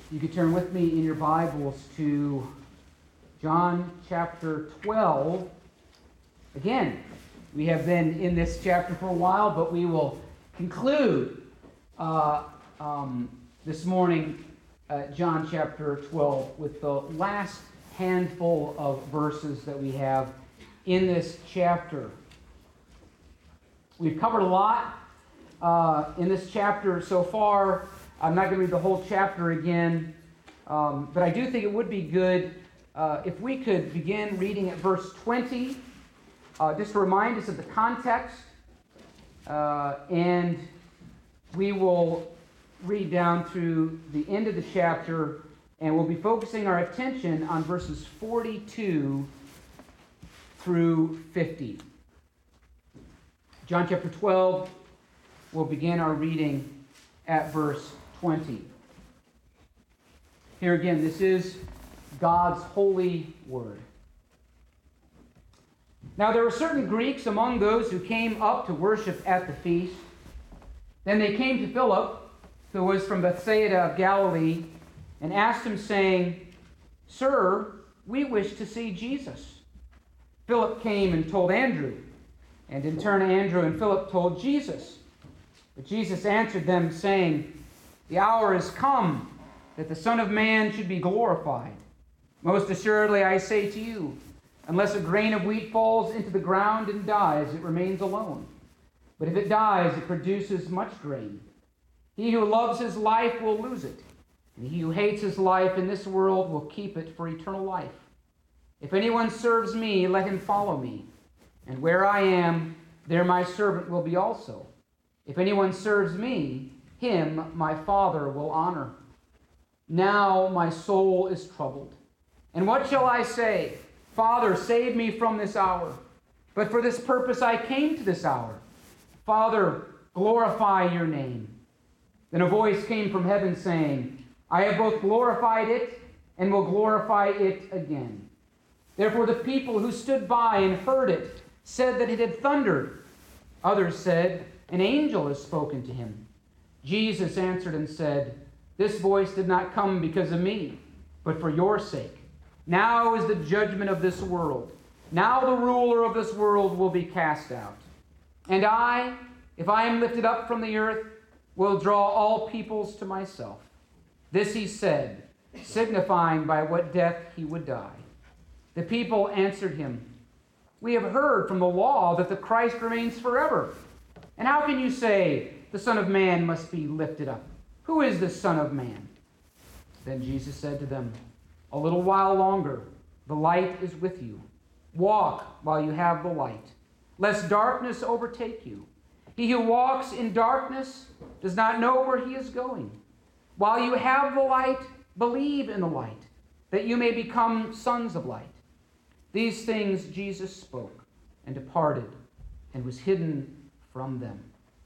You could turn with me in your Bibles to John chapter 12. Again, we have been in this chapter for a while, but we will conclude this morning John chapter 12 with the last handful of verses that we have in this chapter. We've covered a lot in this chapter so far. I'm not going to read the whole chapter again, but I do think it would be good if we could begin reading at verse 20, just to remind us of the context, and we will read down through the end of the chapter, and we'll be focusing our attention on verses 42 through 50. John chapter 12, we'll begin our reading at verse 20. Here again, this is God's holy word. Now there were certain Greeks among those who came up to worship at the feast. Then they came to Philip, who was from Bethsaida of Galilee, and asked him, saying, "Sir, we wish to see Jesus." Philip came and told Andrew, and in turn Andrew and Philip told Jesus. But Jesus answered them, saying, "The hour is come that the Son of Man should be glorified. Most assuredly I say to you, unless a grain of wheat falls into the ground and dies, it remains alone. But if it dies, it produces much grain. He who loves his life will lose it, and he who hates his life in this world will keep it for eternal life. If anyone serves me, let him follow me. And where I am, there my servant will be also. If anyone serves me, him my Father will honor. Now my soul is troubled. And what shall I say? Father, save me from this hour. But for this purpose I came to this hour. Father, glorify your name." Then a voice came from heaven saying, "I have both glorified it and will glorify it again." Therefore the people who stood by and heard it said that it had thundered. Others said, "An angel has spoken to him." Jesus answered and said, "This voice did not come because of me, but for your sake. Now is the judgment of this world. Now the ruler of this world will be cast out. And I, if I am lifted up from the earth, will draw all peoples to myself." This he said, signifying by what death he would die. The people answered him, "We have heard from the law that the Christ remains forever. And how can you say the Son of Man must be lifted up? Who is the Son of Man?" Then Jesus said to them, "A little while longer, the light is with you. Walk while you have the light, lest darkness overtake you. He who walks in darkness does not know where he is going. While you have the light, believe in the light, that you may become sons of light." These things Jesus spoke and departed and was hidden from them.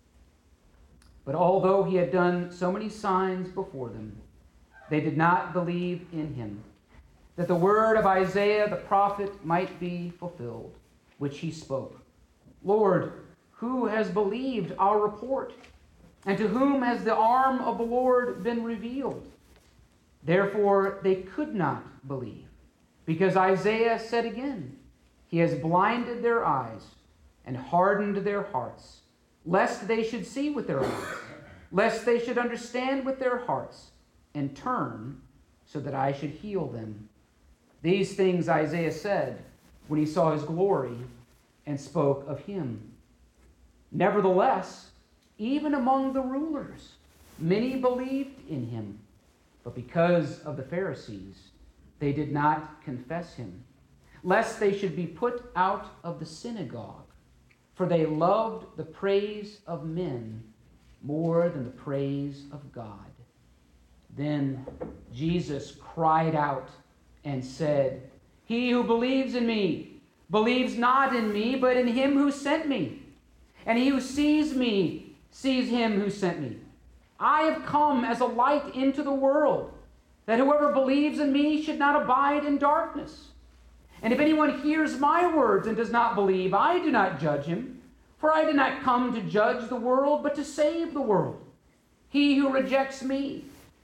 But although he had done so many signs before them, they did not believe in him, that the word of Isaiah the prophet might be fulfilled, which he spoke. "Lord, who has believed our report? And to whom has the arm of the Lord been revealed?" Therefore they could not believe, because Isaiah said again, "He has blinded their eyes and hardened their hearts, lest they should see with their eyes, lest they should understand with their hearts, and turn, so that I should heal them." These things Isaiah said when he saw his glory and spoke of him. Nevertheless, even among the rulers, many believed in him, but because of the Pharisees, they did not confess him, lest they should be put out of the synagogue, for they loved the praise of men more than the praise of God. Then Jesus cried out and said, "He who believes in me believes not in me, but in him who sent me. And he who sees me sees him who sent me. I have come as a light into the world, that whoever believes in me should not abide in darkness. And if anyone hears my words and does not believe, I do not judge him, for I did not come to judge the world, but to save the world. He who rejects me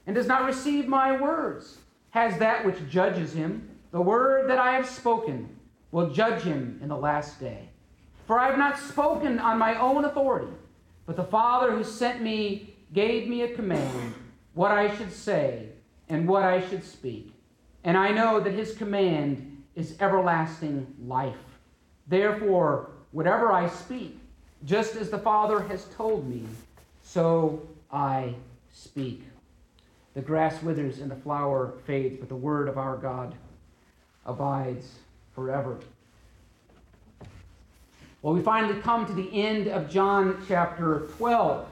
and does not receive my words has that which judges him. The word that I have spoken will judge him in the last day. For I have not spoken on my own authority, but the Father who sent me gave me a command, what I should say and what I should speak. And I know that his command is everlasting life. Therefore, whatever I speak, just as the Father has told me, so I speak. The grass withers and the flower fades, but the word of our God abides forever. Well, we finally come to the end of John chapter 12,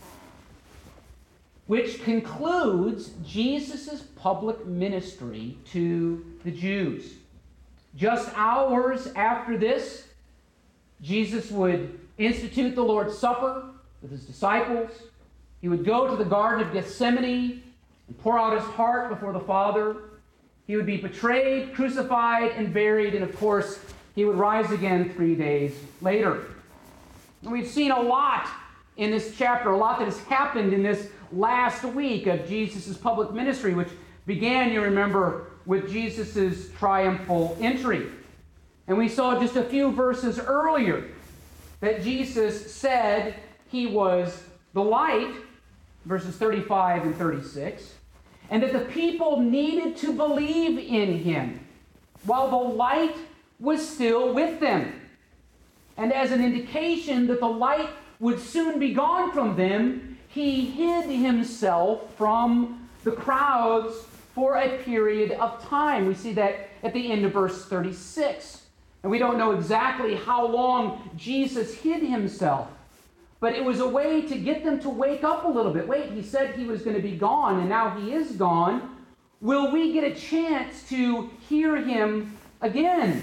which concludes Jesus' public ministry to the Jews. Just hours after this, Jesus would institute the Lord's Supper with his disciples. He would go to the Garden of Gethsemane and pour out his heart before the Father. He would be betrayed, crucified, and buried, and of course, he would rise again 3 days later. And we've seen a lot in this chapter, a lot that has happened in this last week of Jesus' public ministry, which began, you remember, with Jesus' triumphal entry. And we saw just a few verses earlier that Jesus said he was the light, verses 35 and 36, and that the people needed to believe in him while the light was still with them. And as an indication that the light would soon be gone from them, he hid himself from the crowds for a period of time. We see that at the end of verse 36. And we don't know exactly how long Jesus hid himself, but it was a way to get them to wake up a little bit. Wait, he said he was going to be gone, and now he is gone. Will we get a chance to hear him again?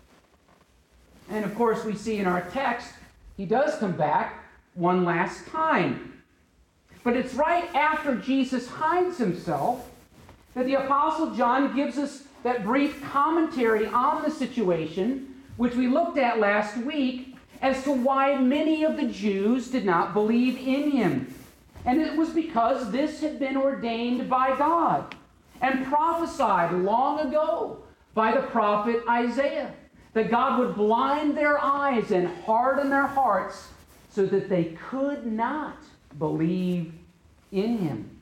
And of course, we see in our text, he does come back one last time. But it's right after Jesus hides himself that the Apostle John gives us that brief commentary on the situation, which we looked at last week, as to why many of the Jews did not believe in him. And it was because this had been ordained by God and prophesied long ago by the prophet Isaiah, that God would blind their eyes and harden their hearts so that they could not believe in him.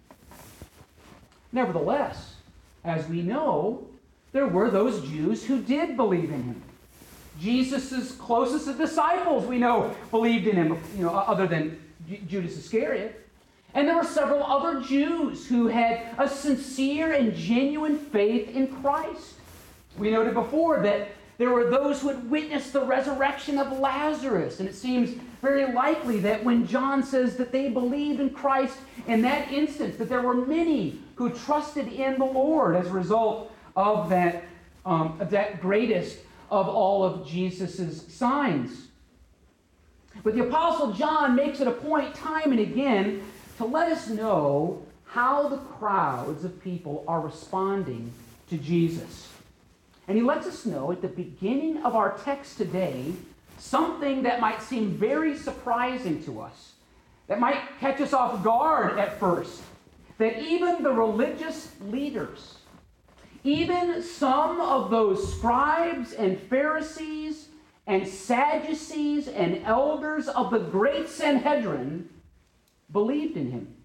Nevertheless, as we know, there were those Jews who did believe in him. Jesus' closest disciples, we know, believed in him, other than Judas Iscariot. And there were several other Jews who had a sincere and genuine faith in Christ. We noted before that there were those who had witnessed the resurrection of Lazarus. And it seems very likely that when John says that they believed in Christ in that instance, that there were many who trusted in the Lord as a result of that greatest of all of Jesus' signs. But the Apostle John makes it a point time and again to let us know how the crowds of people are responding to Jesus. And he lets us know at the beginning of our text today something that might seem very surprising to us, that might catch us off guard at first, that even the religious leaders, even some of those scribes and Pharisees and Sadducees and elders of the great Sanhedrin believed in him.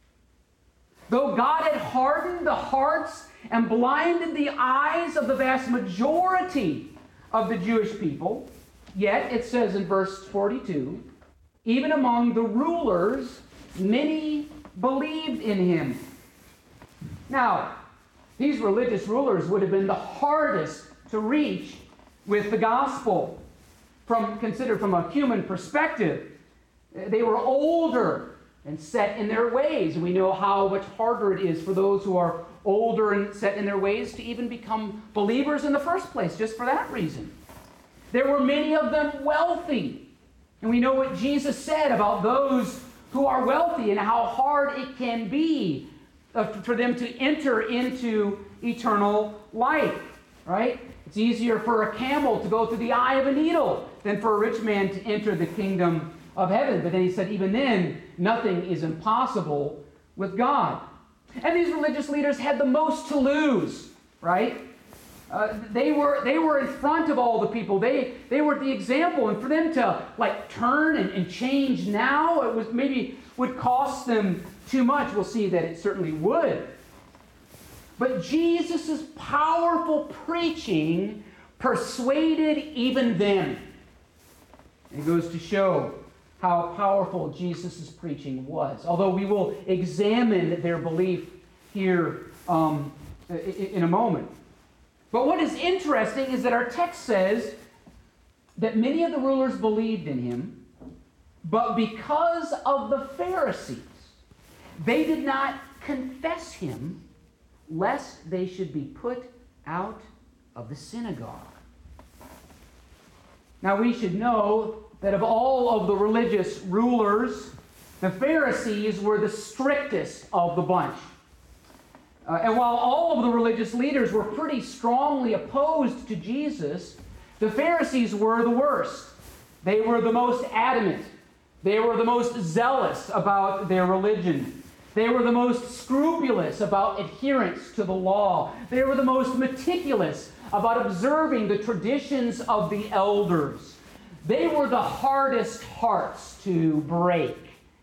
Though God had hardened the hearts and blinded the eyes of the vast majority of the Jewish people, yet it says in verse 42, even among the rulers, many believed in him. Now, these religious rulers would have been the hardest to reach with the gospel, considered from a human perspective. They were older and set in their ways. And we know how much harder it is for those who are older and set in their ways to even become believers in the first place, just for that reason. There were many of them wealthy. And we know what Jesus said about those who are wealthy and how hard it can be for them to enter into eternal life, right? It's easier for a camel to go through the eye of a needle than for a rich man to enter the kingdom of heaven. But then he said, even then, nothing is impossible with God. And these religious leaders had the most to lose, right? They were in front of all the people. They were the example. And for them to turn and change now, it was maybe would cost them too much. We'll see that it certainly would. But Jesus' powerful preaching persuaded even them. It goes to show how powerful Jesus' preaching was. Although we will examine their belief here in a moment. But what is interesting is that our text says that many of the rulers believed in him, but because of the Pharisees, they did not confess him, lest they should be put out of the synagogue. Now we should know that of all of the religious rulers, the Pharisees were the strictest of the bunch. And while all of the religious leaders were pretty strongly opposed to Jesus, the Pharisees were the worst. They were the most adamant. They were the most zealous about their religion. They were the most scrupulous about adherence to the law. They were the most meticulous about observing the traditions of the elders. They were the hardest hearts to break.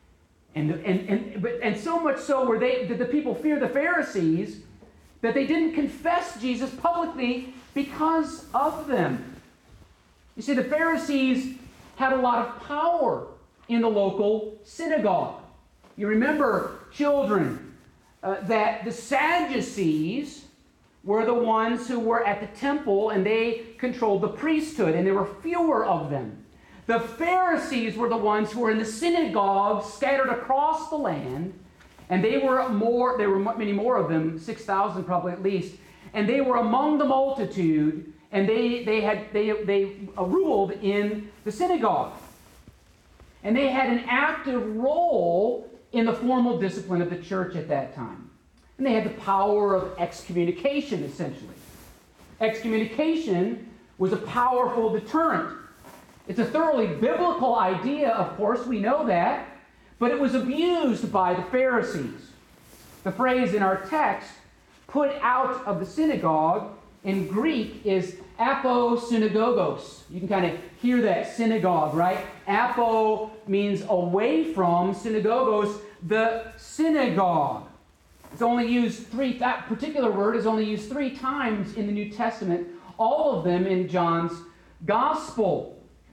And so much so did the people fear the Pharisees that they didn't confess Jesus publicly because of them. You see, the Pharisees had a lot of power in the local synagogue. You remember, children, that the Sadducees were the ones who were at the temple, and they controlled the priesthood, and there were fewer of them. The Pharisees were the ones who were in the synagogues scattered across the land, and there were many more of them, 6,000 probably at least, and they were among the multitude, and they ruled in the synagogue. And they had an active role in the formal discipline of the church at that time. And they had the power of excommunication, essentially. Excommunication was a powerful deterrent. It's a thoroughly biblical idea, of course, we know that, but it was abused by the Pharisees. The phrase in our text, put out of the synagogue, in Greek is aposynagogos. You can kind of hear that, synagogue, right? Apo means away from, synagogos, the synagogue. It's only used that particular word is only used 3 times in the New Testament, all of them in John's Gospel.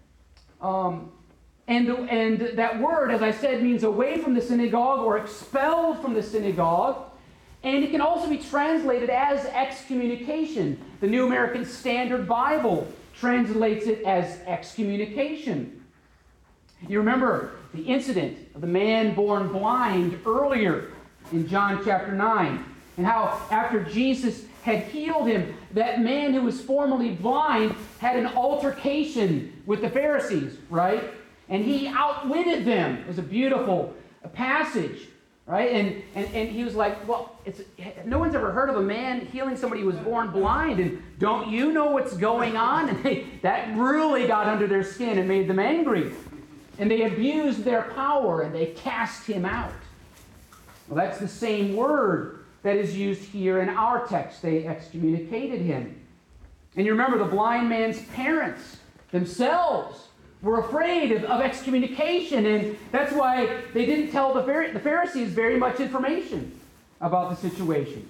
And that word, as I said, means away from the synagogue or expelled from the synagogue. And it can also be translated as excommunication. The New American Standard Bible translates it as excommunication. You remember the incident of the man born blind earlier in John chapter 9, and how after Jesus had healed him, that man who was formerly blind had an altercation with the Pharisees, right? And he outwitted them. It was a beautiful passage, right? And he was like, well, no one's ever heard of a man healing somebody who was born blind, and don't you know what's going on? And that really got under their skin and made them angry. And they abused their power, and they cast him out. Well, that's the same word that is used here in our text. They excommunicated him. And you remember the blind man's parents themselves were afraid of excommunication, and that's why they didn't tell the Pharisees very much information about the situation.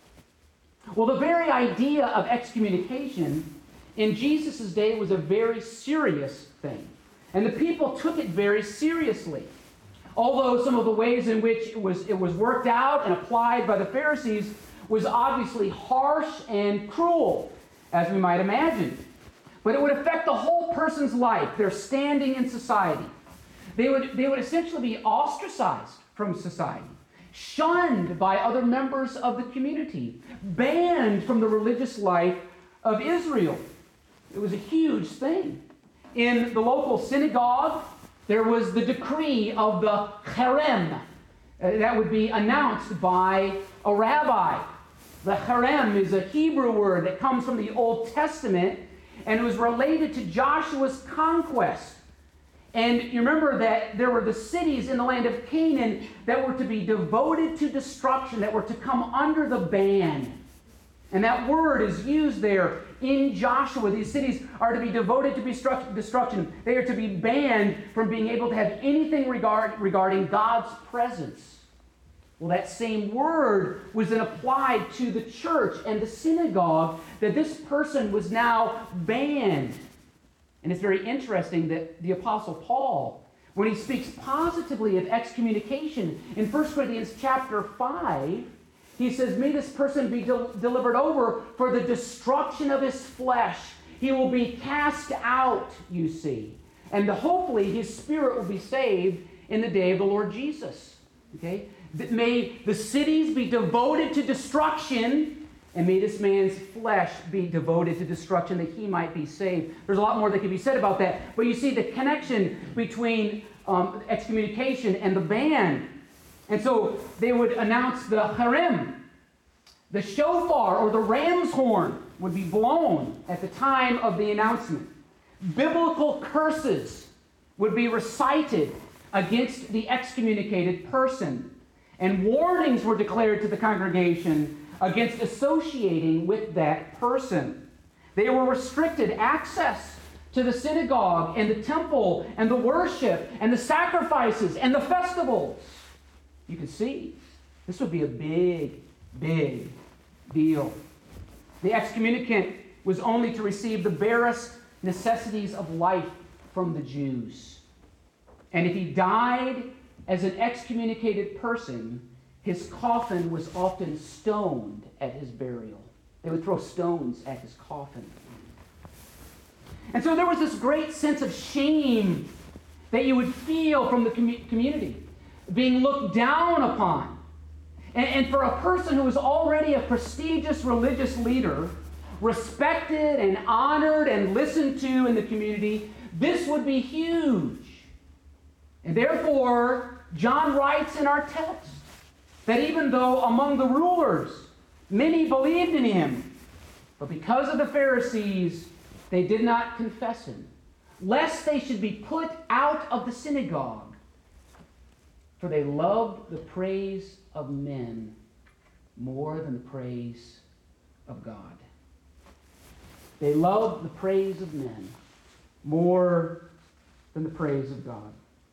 Well, the very idea of excommunication in Jesus' day was a very serious thing, and the people took it very seriously. Although some of the ways in which it was worked out and applied by the Pharisees was obviously harsh and cruel, as we might imagine. But it would affect the whole person's life, their standing in society. They would essentially be ostracized from society, shunned by other members of the community, banned from the religious life of Israel. It was a huge thing. In the local synagogue, there was the decree of the cherem that would be announced by a rabbi. The cherem is a Hebrew word that comes from the Old Testament, and it was related to Joshua's conquest. And you remember that there were the cities in the land of Canaan that were to be devoted to destruction, that were to come under the ban. And that word is used there in Joshua. These cities are to be devoted to destruction. They are to be banned from being able to have anything regarding God's presence. Well, that same word was then applied to the church and the synagogue, that this person was now banned. And it's very interesting that the Apostle Paul, when he speaks positively of excommunication in 1 Corinthians chapter 5, he says, may this person be delivered over for the destruction of his flesh. He will be cast out, you see. And hopefully his spirit will be saved in the day of the Lord Jesus. Okay? May the cities be devoted to destruction, and may this man's flesh be devoted to destruction that he might be saved. There's a lot more that can be said about that. But you see the connection between excommunication and the ban. And so they would announce the harem. The shofar or the ram's horn would be blown at the time of the announcement. Biblical curses would be recited against the excommunicated person. And warnings were declared to the congregation against associating with that person. They were restricted access to the synagogue and the temple and the worship and the sacrifices and the festivals. You can see, this would be a big, big deal. The excommunicant was only to receive the barest necessities of life from the Jews. And if he died as an excommunicated person, his coffin was often stoned at his burial. They would throw stones at his coffin. And so there was this great sense of shame that you would feel from the community, being looked down upon. And for a person who was already a prestigious religious leader, respected and honored and listened to in the community, this would be huge. And therefore, John writes in our text that even though among the rulers many believed in him, but because of the Pharisees, they did not confess him, lest they should be put out of the synagogue. For they loved the praise of men more than the praise of God. They loved the praise of men more than the praise of God.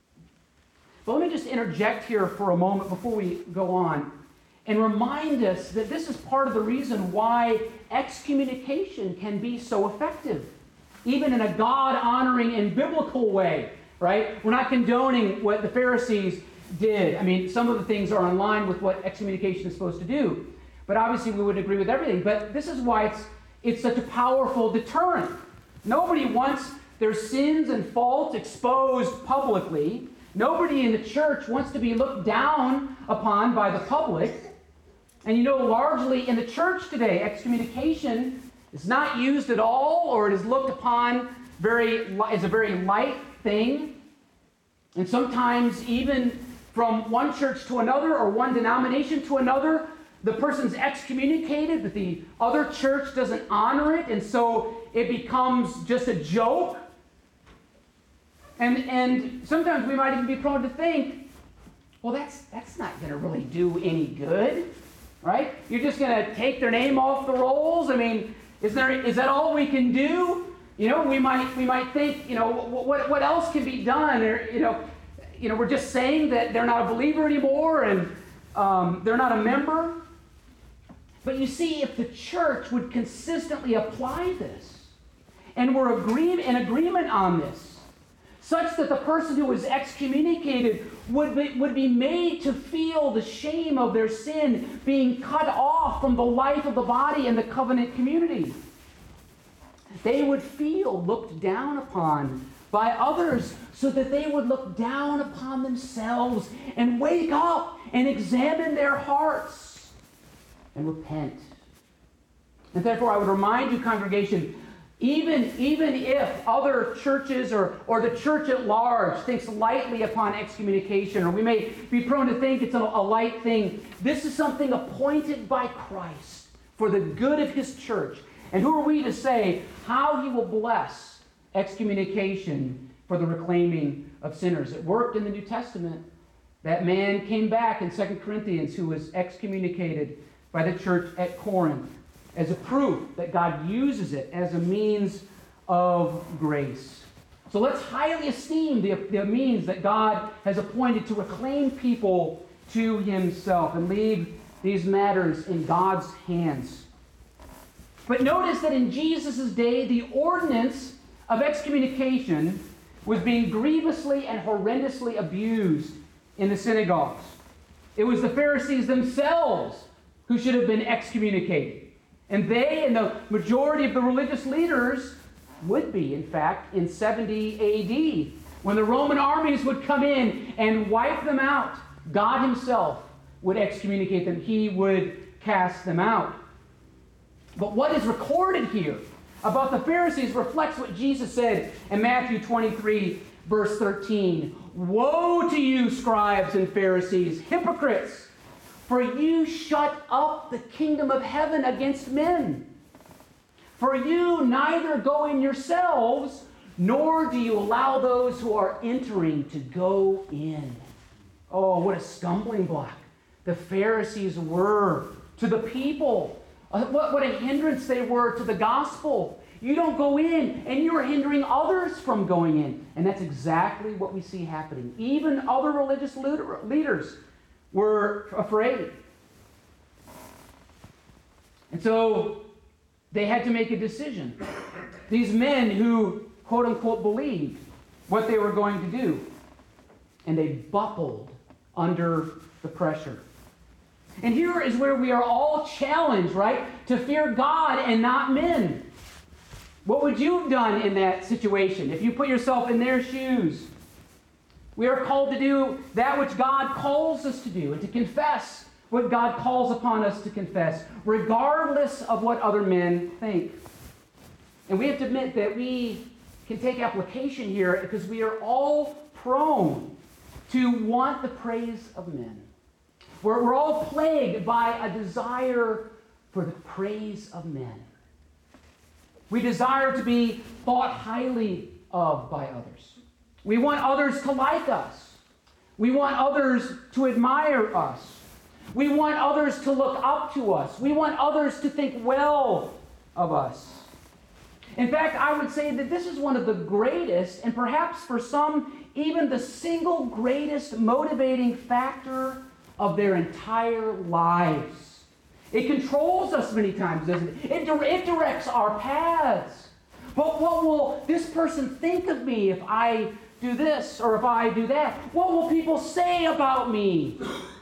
But let me just interject here for a moment before we go on and remind us that this is part of the reason why excommunication can be so effective, even in a God-honoring and biblical way, right? We're not condoning what the Pharisees did. I mean, some of the things are in line with what excommunication is supposed to do, but obviously we wouldn't agree with everything. But this is why it's such a powerful deterrent. Nobody wants their sins and faults exposed publicly. Nobody in the church wants to be looked down upon by the public. And you know, largely in the church today, excommunication is not used at all, or it is looked upon as a very light thing. And sometimes even from one church to another or one denomination to another, the person's excommunicated, but the other church doesn't honor it, and so it becomes just a joke. And sometimes we might even be prone to think, well, that's not going to really do any good, right? You're just going to take their name off the rolls. I mean, is that all we can do? You know, we might think, you know, what else can be done? Or we're just saying that they're not a believer anymore and they're not a member. But you see, if the church would consistently apply this and were in agreement on this, such that the person who was excommunicated would be made to feel the shame of their sin, being cut off from the life of the body and the covenant community. They would feel looked down upon by others, so that they would look down upon themselves and wake up and examine their hearts and repent. And therefore, I would remind you, congregation, even if other churches or the church at large thinks lightly upon excommunication, or we may be prone to think it's a light thing, this is something appointed by Christ for the good of his church. And who are we to say how he will bless excommunication for the reclaiming of sinners. It worked in the New Testament. That man came back in 2 Corinthians who was excommunicated by the church at Corinth as a proof that God uses it as a means of grace. So let's highly esteem the means that God has appointed to reclaim people to himself and leave these matters in God's hands. But notice that in Jesus' day, the ordinance of excommunication was being grievously and horrendously abused in the synagogues. It was the Pharisees themselves who should have been excommunicated. And they and the majority of the religious leaders would be, in fact, in 70 A.D., when the Roman armies would come in and wipe them out. God himself would excommunicate them. He would cast them out. But what is recorded here about the Pharisees reflects what Jesus said in Matthew 23, verse 13. Woe to you, scribes and Pharisees, hypocrites! For you shut up the kingdom of heaven against men. For you neither go in yourselves, nor do you allow those who are entering to go in. Oh, what a stumbling block the Pharisees were to the people. What a hindrance they were to the gospel. You don't go in, and you're hindering others from going in. And that's exactly what we see happening. Even other religious leaders were afraid. And so they had to make a decision. These men who, quote unquote, believed what they were going to do. And they buckled under the pressure. And here is where we are all challenged, right? To fear God and not men. What would you have done in that situation if you put yourself in their shoes? We are called to do that which God calls us to do and to confess what God calls upon us to confess, regardless of what other men think. And we have to admit that we can take application here because we are all prone to want the praise of men. We're all plagued by a desire for the praise of men. We desire to be thought highly of by others. We want others to like us. We want others to admire us. We want others to look up to us. We want others to think well of us. In fact, I would say that this is one of the greatest, and perhaps for some, even the single greatest motivating factor of their entire lives. It controls us many times, doesn't it? It directs our paths. But what will this person think of me if I do this or if I do that? What will people say about me?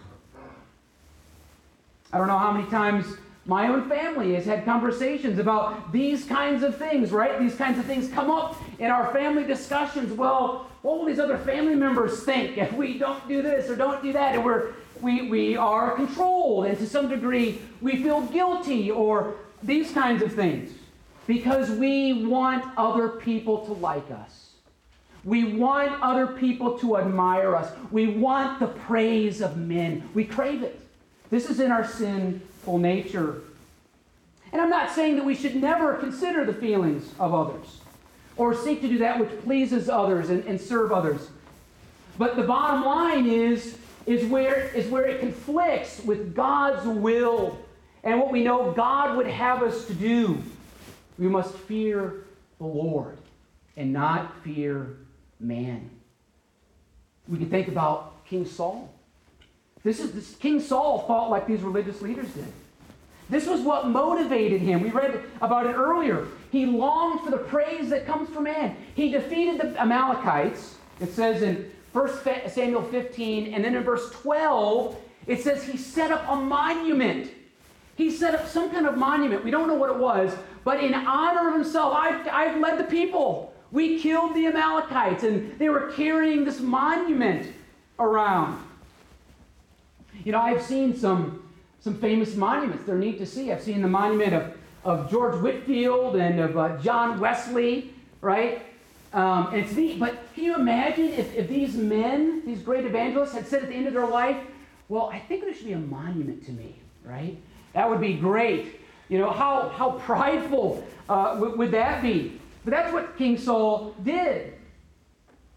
I don't know how many times my own family has had conversations about these kinds of things, right? These kinds of things come up in our family discussions. Well, what will these other family members think if we don't do this or don't do that? And we are controlled, and to some degree we feel guilty or these kinds of things because we want other people to like us. We want other people to admire us. We want the praise of men. We crave it. This is in our sinful nature. And I'm not saying that we should never consider the feelings of others or seek to do that which pleases others and serve others. But the bottom line is where it conflicts with God's will and what we know God would have us to do. We must fear the Lord and not fear man. We can think about King Saul. King Saul fought like these religious leaders did. This was what motivated him. We read about it earlier. He longed for the praise that comes from man. He defeated the Amalekites. It says in 1 Samuel 15, and then in verse 12, it says he set up a monument. He set up some kind of monument. We don't know what it was, but in honor of himself, I've led the people. We killed the Amalekites, and they were carrying this monument around. You know, I've seen some famous monuments. They're neat to see. I've seen the monument of George Whitefield and of John Wesley, right? And it's neat. But can you imagine if these men, these great evangelists, had said at the end of their life, well, I think there should be a monument to me, right? That would be great. You know, how prideful would that be? But that's what King Saul did.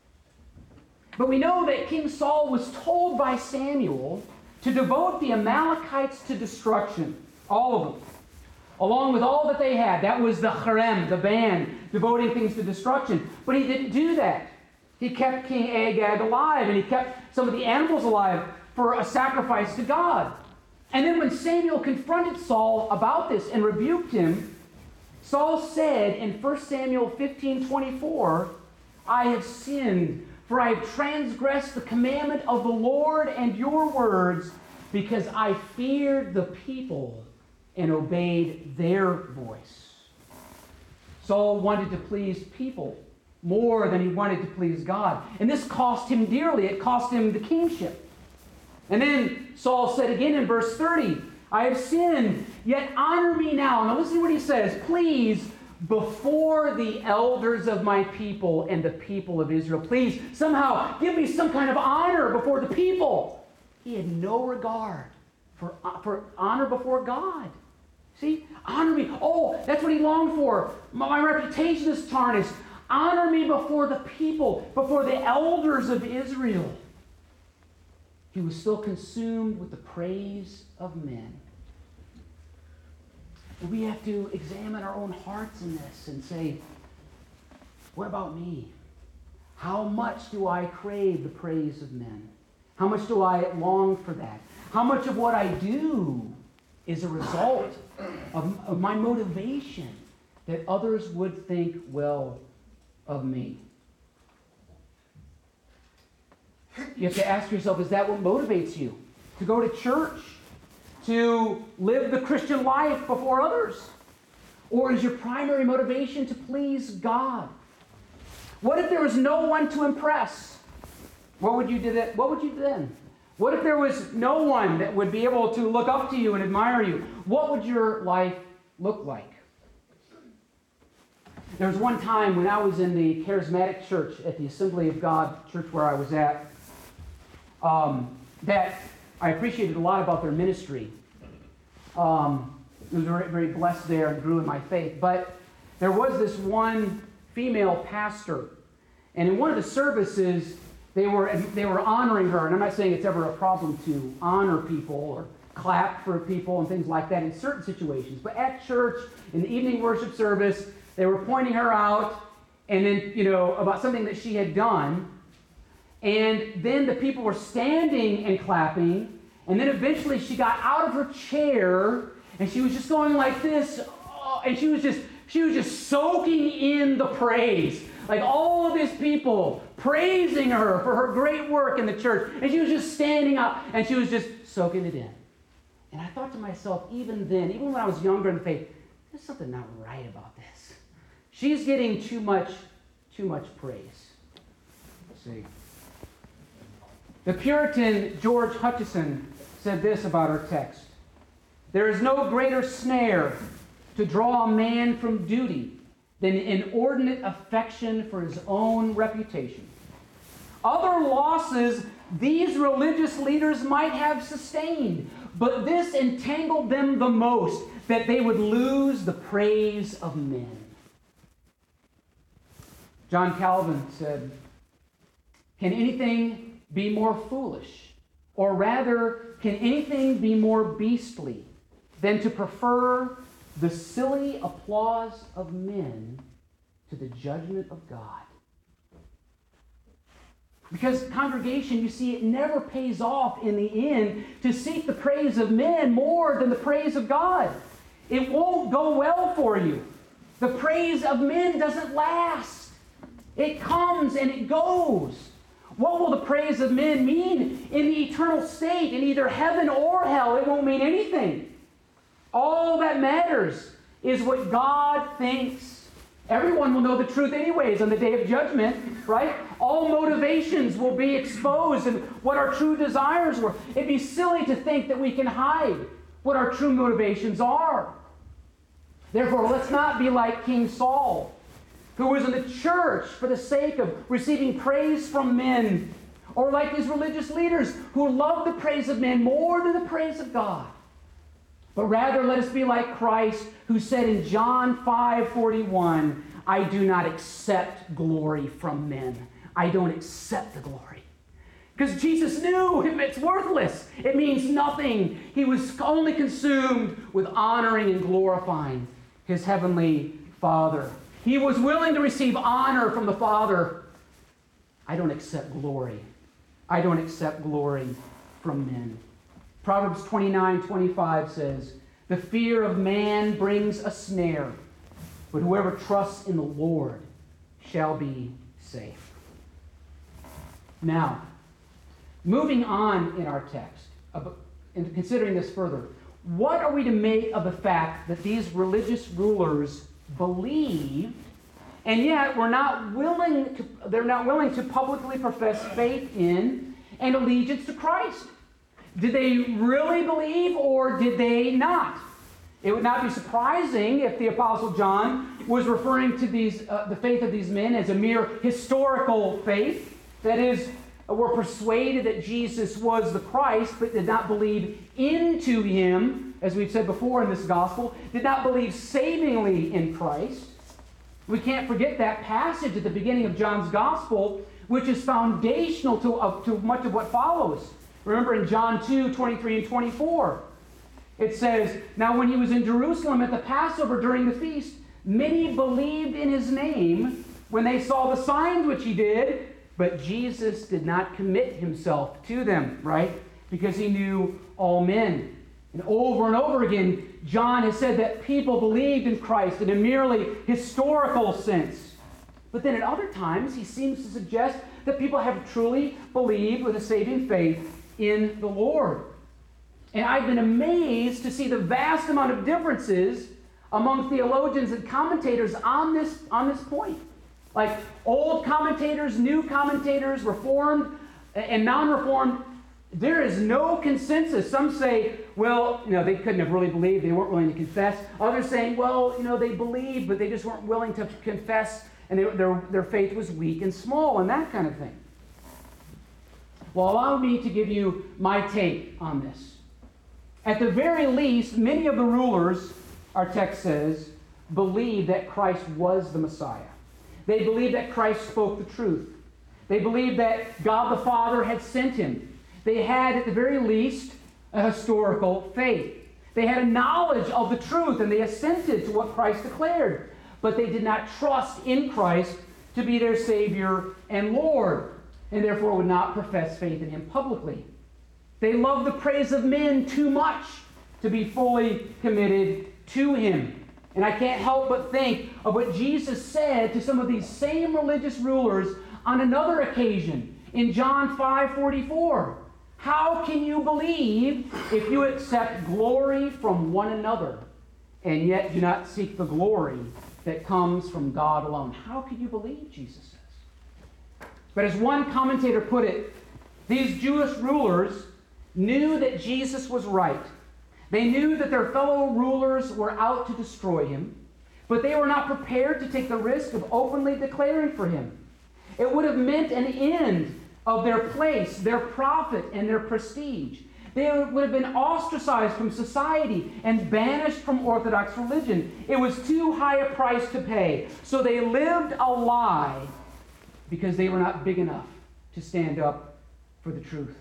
But we know that King Saul was told by Samuel to devote the Amalekites to destruction, all of them, along with all that they had. That was the harem, the band, devoting things to destruction. But he didn't do that. He kept King Agag alive, and he kept some of the animals alive for a sacrifice to God. And then when Samuel confronted Saul about this and rebuked him, Saul said in 1 Samuel 15:24, I have sinned, for I have transgressed the commandment of the Lord and your words, because I feared the people and obeyed their voice. Saul wanted to please people more than he wanted to please God. And this cost him dearly. It cost him the kingship. And then Saul said again in verse 30, I have sinned, yet honor me now. Now listen to what he says. Please, before the elders of my people and the people of Israel, please somehow give me some kind of honor before the people. He had no regard for honor before God. See? Honor me. Oh, that's what he longed for. My reputation is tarnished. Honor me before the people, before the elders of Israel. He was still consumed with the praise of men. We have to examine our own hearts in this and say, what about me? How much do I crave the praise of men? How much do I long for that? How much of what I do is a result of my motivation that others would think well of me? You have to ask yourself, is that what motivates you? To go to church? To live the Christian life before others? Or is your primary motivation to please God? What if there was no one to impress? What would you do then? What if there was no one that would be able to look up to you and admire you? What would your life look like? There was one time when I was in the charismatic church at the Assembly of God church where I was at, that I appreciated a lot about their ministry. I was very, very blessed there and grew in my faith. But there was this one female pastor, and in one of the services, they were honoring her. And I'm not saying it's ever a problem to honor people or clap for people and things like that in certain situations. But at church, in the evening worship service, they were pointing her out, and then, about something that she had done. And then the people were standing and clapping. And then eventually she got out of her chair, and she was just going like this. And she was just soaking in the praise. Like all of these people praising her for her great work in the church. And she was just standing up, and she was just soaking it in. And I thought to myself, even then, even when I was younger in the faith, there's something not right about this. She's getting too much praise. Let's see. The Puritan George Hutcheson said this about our text. There is no greater snare to draw a man from duty than inordinate affection for his own reputation. Other losses these religious leaders might have sustained, but this entangled them the most, that they would lose the praise of men. John Calvin said, can anything be more foolish? Or rather, can anything be more beastly than to prefer the silly applause of men to the judgment of God? Because, congregation, you see, it never pays off in the end to seek the praise of men more than the praise of God. It won't go well for you. The praise of men doesn't last. It comes and it goes. What will the praise of men mean in the eternal state, in either heaven or hell? It won't mean anything. All that matters is what God thinks. Everyone will know the truth anyways on the day of judgment, right? All motivations will be exposed and what our true desires were. It'd be silly to think that we can hide what our true motivations are. Therefore, let's not be like King Saul, who was in the church for the sake of receiving praise from men, or like these religious leaders who love the praise of men more than the praise of God. But rather, let us be like Christ, who said in John 5:41, I do not accept glory from men. I don't accept the glory. Because Jesus knew it's worthless. It means nothing. He was only consumed with honoring and glorifying his heavenly Father. He was willing to receive honor from the Father. I don't accept glory. I don't accept glory from men. Proverbs 29:25 says, "The fear of man brings a snare, but whoever trusts in the Lord shall be safe." Now, moving on in our text, and considering this further, what are we to make of the fact that these religious rulers believed, and yet they're not willing to publicly profess faith in and allegiance to Christ? Did they really believe, or did they not? It would not be surprising if the Apostle John was referring to the faith of these men as a mere historical faith. That is, were persuaded that Jesus was the Christ, but did not believe into him, as we've said before in this gospel, did not believe savingly in Christ. We can't forget that passage at the beginning of John's gospel, which is foundational to much of what follows. Remember in John 2:23 and 24, it says, "Now when he was in Jerusalem at the Passover during the feast, many believed in his name when they saw the signs which he did, but Jesus did not commit himself to them," right? Because he knew all men. And over again, John has said that people believed in Christ in a merely historical sense. But then at other times, he seems to suggest that people have truly believed with a saving faith in the Lord. And I've been amazed to see the vast amount of differences among theologians and commentators on this point. Like old commentators, new commentators, Reformed and non-Reformed, there is no consensus. Some say, well, they couldn't have really believed. They weren't willing to confess. Others saying, well, they believed, but they just weren't willing to confess, and their faith was weak and small, and that kind of thing. Well, allow me to give you my take on this. At the very least, many of the rulers, our text says, believed that Christ was the Messiah. They believed that Christ spoke the truth. They believed that God the Father had sent him. They had, at the very least, a historical faith. They had a knowledge of the truth, and they assented to what Christ declared. But they did not trust in Christ to be their Savior and Lord, and therefore would not profess faith in him publicly. They loved the praise of men too much to be fully committed to him. And I can't help but think of what Jesus said to some of these same religious rulers on another occasion in John 5:44. "How can you believe if you accept glory from one another and yet do not seek the glory that comes from God alone?" How can you believe, Jesus says. But as one commentator put it, these Jewish rulers knew that Jesus was right. They knew that their fellow rulers were out to destroy him, but they were not prepared to take the risk of openly declaring for him. It would have meant an end of their place, their profit, and their prestige. They would have been ostracized from society and banished from Orthodox religion. It was too high a price to pay. So they lived a lie because they were not big enough to stand up for the truth.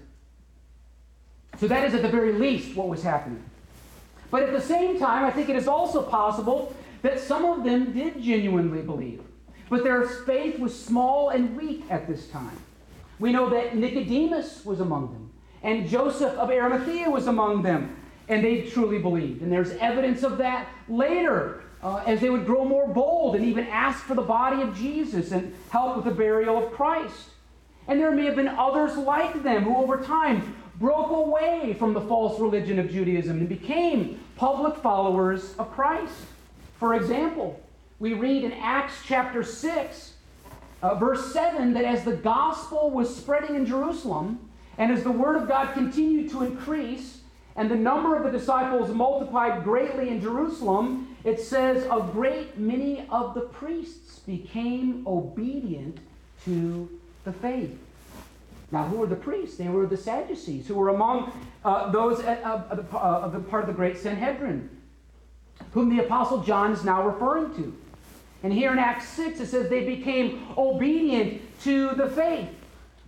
So that is at the very least what was happening. But at the same time, I think it is also possible that some of them did genuinely believe, but their faith was small and weak at this time. We know that Nicodemus was among them, and Joseph of Arimathea was among them, and they truly believed. And there's evidence of that later, as they would grow more bold and even ask for the body of Jesus and help with the burial of Christ. And there may have been others like them who over time broke away from the false religion of Judaism and became public followers of Christ. For example, we read in Acts chapter 6, verse 7, that as the gospel was spreading in Jerusalem, and as the word of God continued to increase, and the number of the disciples multiplied greatly in Jerusalem, it says, a great many of the priests became obedient to the faith. Now, who were the priests? They were the Sadducees, who were among those of the part of the great Sanhedrin, whom the Apostle John is now referring to. And here in Acts 6, it says they became obedient to the faith.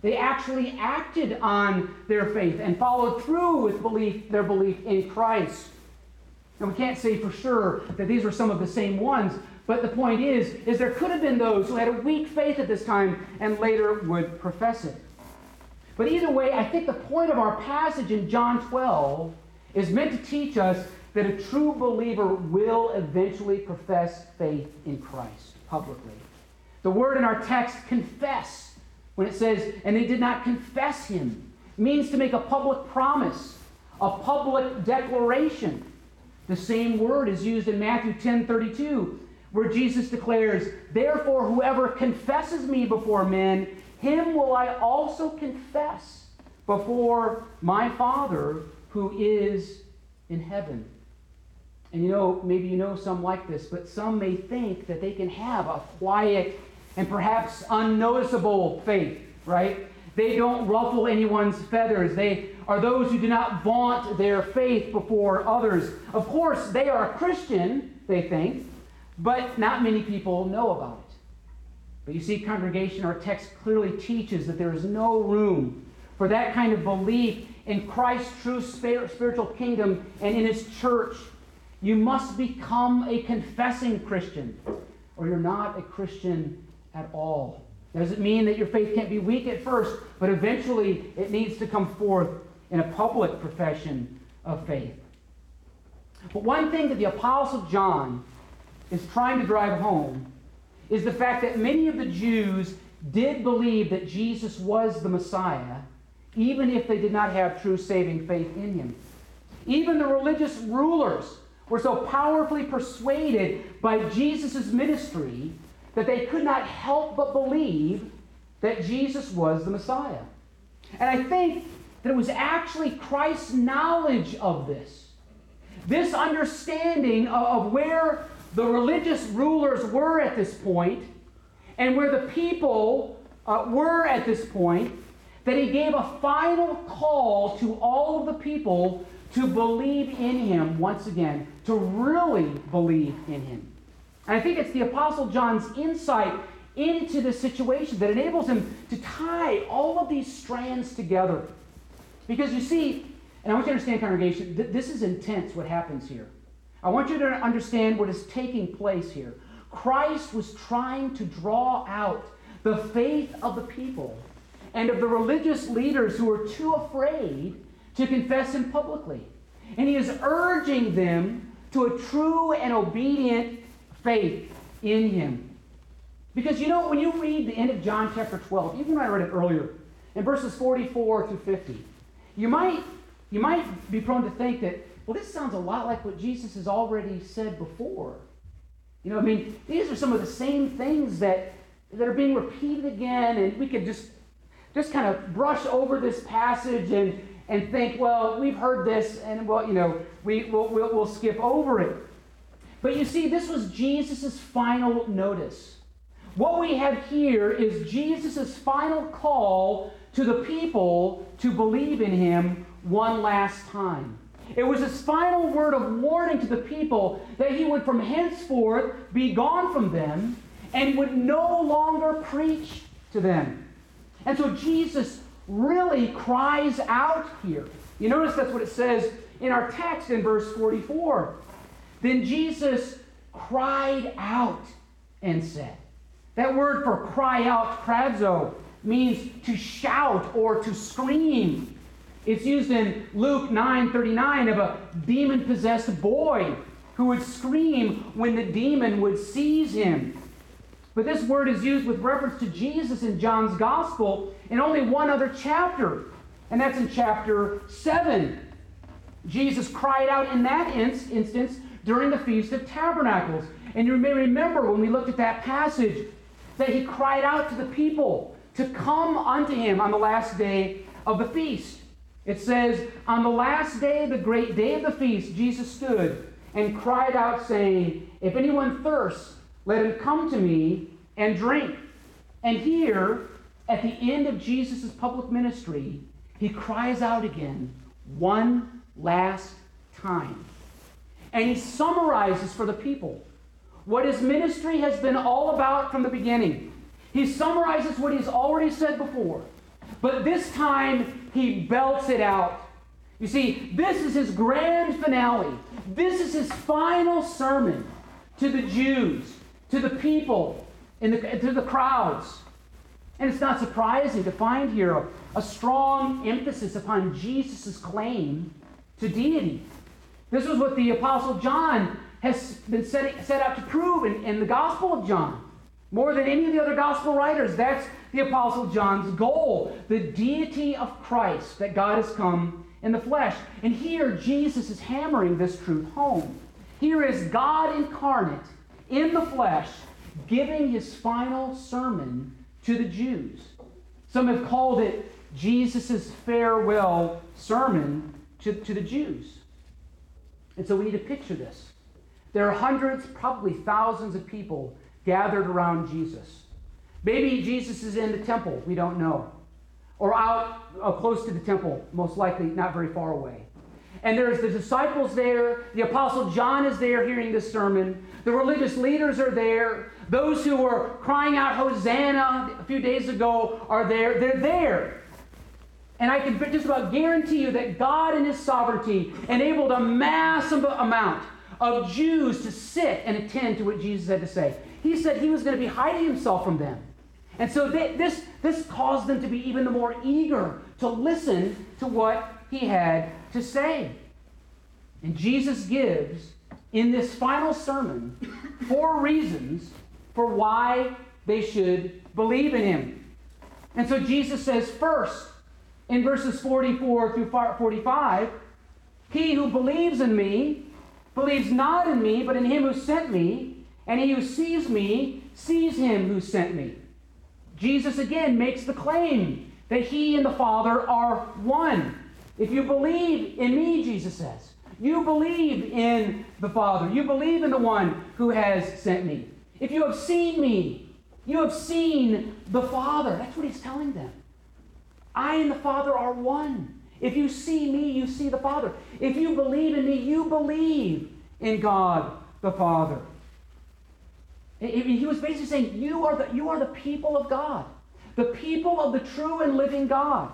They actually acted on their faith and followed through with their belief in Christ. And we can't say for sure that these were some of the same ones, but the point is there could have been those who had a weak faith at this time and later would profess it. But either way, I think the point of our passage in John 12 is meant to teach us that a true believer will eventually profess faith in Christ publicly. The word in our text, confess, when it says, and they did not confess him, means to make a public promise, a public declaration. The same word is used in Matthew 10:32, where Jesus declares, therefore whoever confesses me before men, him will I also confess before my Father who is in heaven. And maybe you know some like this, but some may think that they can have a quiet and perhaps unnoticeable faith, right? They don't ruffle anyone's feathers. They are those who do not vaunt their faith before others. Of course, they are a Christian, they think, but not many people know about it. But you see, congregation, our text clearly teaches that there is no room for that kind of belief in Christ's true spiritual kingdom and in his church. You must become a confessing Christian, or you're not a Christian at all. Does it mean that your faith can't be weak at first, but eventually it needs to come forth in a public profession of faith? But one thing that the Apostle John is trying to drive home is the fact that many of the Jews did believe that Jesus was the Messiah, even if they did not have true saving faith in him. Even the religious rulers were so powerfully persuaded by Jesus' ministry that they could not help but believe that Jesus was the Messiah. And I think that it was actually Christ's knowledge of this understanding of where the religious rulers were at this point and where the people were at this point, that he gave a final call to all of the people to believe in him once again, to really believe in him. And I think it's the Apostle John's insight into this situation that enables him to tie all of these strands together. Because you see, and I want you to understand, congregation, this is intense what happens here. I want you to understand what is taking place here. Christ was trying to draw out the faith of the people and of the religious leaders who were too afraid to confess him publicly. And he is urging them to a true and obedient faith in him. Because when you read the end of John chapter 12, even when I read it earlier, in verses 44 through 50, you might be prone to think that, well, this sounds a lot like what Jesus has already said before. These are some of the same things that are being repeated again, and we could just kind of brush over this passage and think, well, we've heard this, and we'll skip over it. But you see, this was Jesus' final notice. What we have here is Jesus' final call to the people to believe in him one last time. It was his final word of warning to the people that he would from henceforth be gone from them and would no longer preach to them. And so Jesus really cries out here. You notice that's what it says in our text in verse 44. Then Jesus cried out and said. That word for cry out, kradzo, means to shout or to scream. It's used in Luke 9:39 of a demon-possessed boy who would scream when the demon would seize him. But this word is used with reference to Jesus in John's Gospel in only one other chapter, and that's in chapter 7. Jesus cried out in that instance during the Feast of Tabernacles. And you may remember when we looked at that passage that he cried out to the people to come unto him on the last day of the feast. It says, on the last day, the great day of the feast, Jesus stood and cried out, saying, if anyone thirsts, let him come to me and drink. And here, at the end of Jesus' public ministry, he cries out again one last time. And he summarizes for the people what his ministry has been all about from the beginning. He summarizes what he's already said before. But this time, he belts it out. You see, this is his grand finale. This is his final sermon to the Jews, to the people, to the crowds. And it's not surprising to find here a strong emphasis upon Jesus' claim to deity. This was what the Apostle John has been set out to prove in the Gospel of John. More than any of the other Gospel writers, that's the Apostle John's goal. The deity of Christ, that God has come in the flesh. And here, Jesus is hammering this truth home. Here is God incarnate in the flesh, giving his final sermon to the Jews. Some have called it Jesus' farewell sermon to the Jews. And so we need to picture this. There are hundreds, probably thousands of people gathered around Jesus. Maybe Jesus is in the temple, we don't know. Or out close to the temple, most likely not very far away. And there's the disciples there. The Apostle John is there hearing this sermon. The religious leaders are there. Those who were crying out Hosanna a few days ago are there. They're there. And I can just about guarantee you that God in his sovereignty enabled a massive amount of Jews to sit and attend to what Jesus had to say. He said he was going to be hiding himself from them. And so this caused them to be even the more eager to listen to what he had to say. And Jesus gives, in this final sermon, 4 reasons for why they should believe in him. And so Jesus says first, in verses 44 through 45, he who believes in me believes not in me, but in him who sent me, and he who sees me sees him who sent me. Jesus again makes the claim that he and the Father are one. If you believe in me, Jesus says, you believe in the Father. You believe in the one who has sent me. If you have seen me, you have seen the Father. That's what he's telling them. I and the Father are one. If you see me, you see the Father. If you believe in me, you believe in God the Father. He was basically saying, you are the people of God, the people of the true and living God.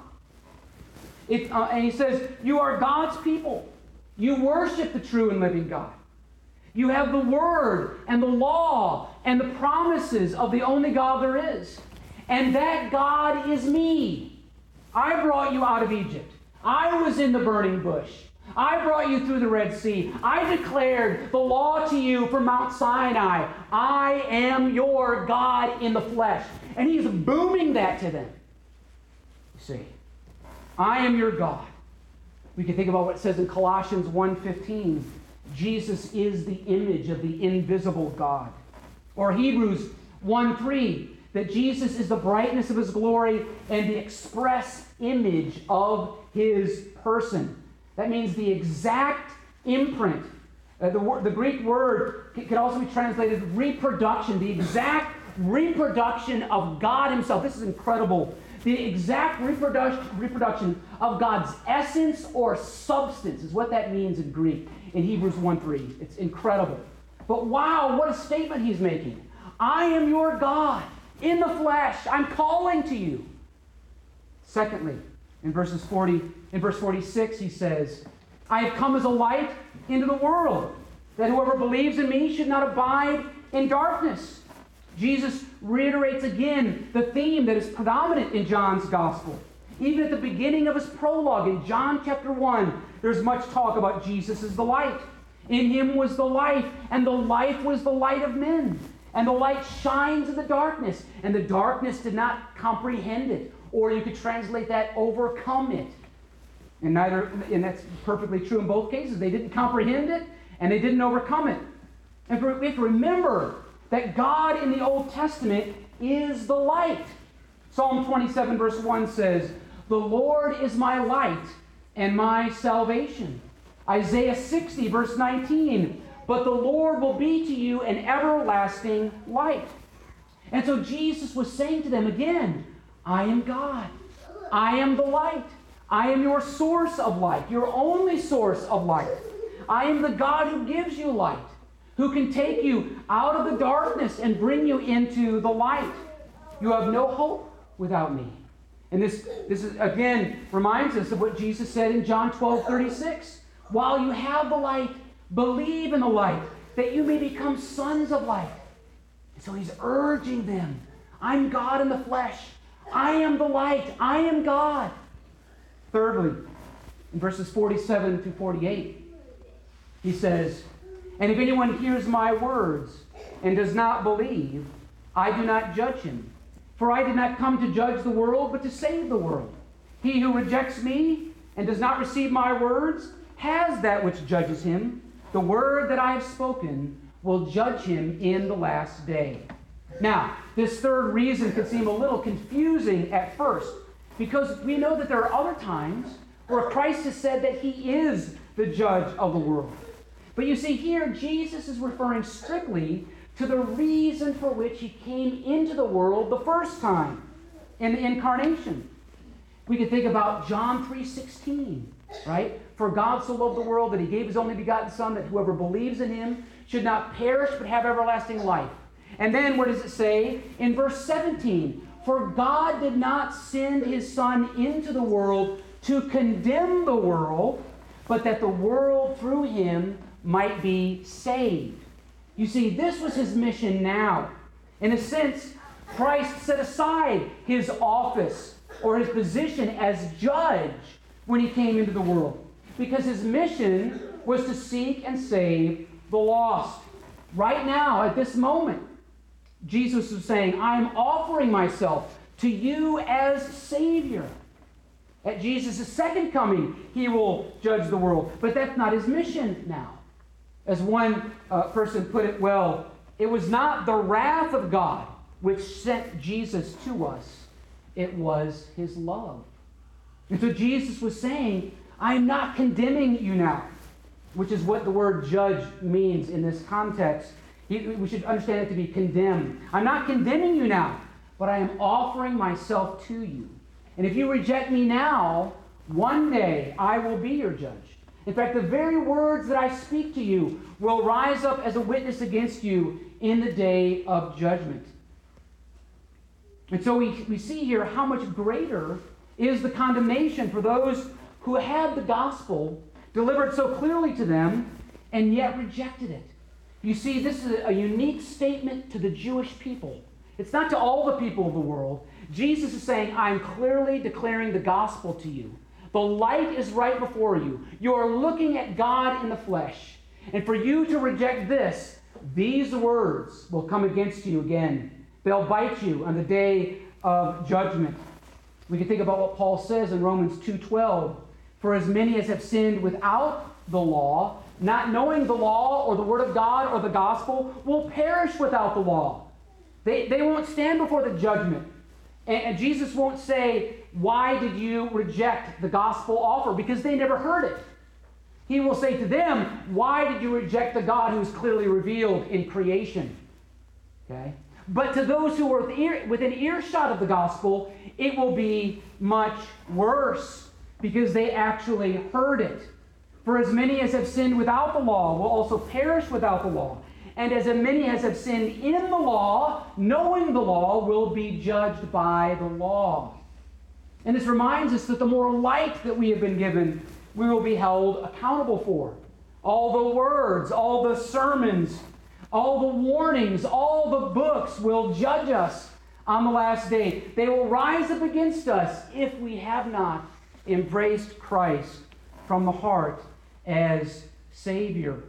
And he says, you are God's people. You worship the true and living God. You have the word and the law and the promises of the only God there is. And that God is me. I brought you out of Egypt. I was in the burning bush. I brought you through the Red Sea. I declared the law to you from Mount Sinai. I am your God in the flesh. And he's booming that to them. You see, I am your God. We can think about what it says in Colossians 1:15. Jesus is the image of the invisible God. Or Hebrews 1:3, that Jesus is the brightness of his glory and the express image of his person. That means the exact imprint. The Greek word can also be translated reproduction, the exact reproduction of God himself. This is incredible. The exact reproduction of God's essence or substance is what that means in Greek, in Hebrews 1:3. It's incredible. But wow, what a statement he's making. I am your God in the flesh. I'm calling to you. Secondly, in verse 46, he says, I have come as a light into the world, that whoever believes in me should not abide in darkness. Jesus reiterates again the theme that is predominant in John's gospel. Even at the beginning of his prologue in John chapter 1, there's much talk about Jesus as the light. In him was the life, and the life was the light of men. And the light shines in the darkness, and the darkness did not comprehend it. Or you could translate that, overcome it. And that's perfectly true in both cases. They didn't comprehend it, and they didn't overcome it. And we have to remember that God in the Old Testament is the light. Psalm 27 verse 1 says, the Lord is my light and my salvation. Isaiah 60 verse 19, but the Lord will be to you an everlasting light. And so Jesus was saying to them again, I am God. I am the light. I am your source of light, your only source of light. I am the God who gives you light, who can take you out of the darkness and bring you into the light. You have no hope without me. And this is, again, reminds us of what Jesus said in John 12:36. While you have the light, believe in the light, that you may become sons of light. And so he's urging them, I'm God in the flesh. I am the light. I am God. Thirdly, in verses 47 through 48, he says, and if anyone hears my words and does not believe, I do not judge him. For I did not come to judge the world, but to save the world. He who rejects me and does not receive my words has that which judges him. The word that I have spoken will judge him in the last day. Now, this third reason could seem a little confusing at first, because we know that there are other times where Christ has said that he is the judge of the world. But you see, here Jesus is referring strictly to the reason for which he came into the world the first time, in the incarnation. We could think about John 3:16, right? For God so loved the world that he gave his only begotten Son, that whoever believes in him should not perish but have everlasting life. And then what does it say in verse 17? For God did not send his Son into the world to condemn the world, but that the world through him might be saved. You see, this was his mission now. In a sense, Christ set aside his office or his position as judge when he came into the world, because his mission was to seek and save the lost. Right now, at this moment, Jesus was saying, I am offering myself to you as Savior. At Jesus' second coming, he will judge the world. But that's not his mission now. As one person put it well, it was not the wrath of God which sent Jesus to us. It was his love. And so Jesus was saying, I am not condemning you now, which is what the word judge means in this context. We should understand it to be condemned. I'm not condemning you now, but I am offering myself to you. And if you reject me now, one day I will be your judge. In fact, the very words that I speak to you will rise up as a witness against you in the day of judgment. And so we see here how much greater is the condemnation for those who had the gospel delivered so clearly to them and yet rejected it. You see, this is a unique statement to the Jewish people. It's not to all the people of the world. Jesus is saying, I'm clearly declaring the gospel to you. The light is right before you. You are looking at God in the flesh. And for you to reject this, these words will come against you again. They'll bite you on the day of judgment. We can think about what Paul says in Romans 2:12. For as many as have sinned without the law, not knowing the law or the word of God or the gospel, will perish without the law. They won't stand before the judgment. And Jesus won't say, why did you reject the gospel offer? Because they never heard it. He will say to them, why did you reject the God who is clearly revealed in creation? Okay? But to those who are within earshot of the gospel, it will be much worse because they actually heard it. For as many as have sinned without the law will also perish without the law. And as many as have sinned in the law, knowing the law, will be judged by the law. And this reminds us that the more light that we have been given, we will be held accountable for. All the words, all the sermons, all the warnings, all the books will judge us on the last day. They will rise up against us if we have not embraced Christ from the heart as Savior.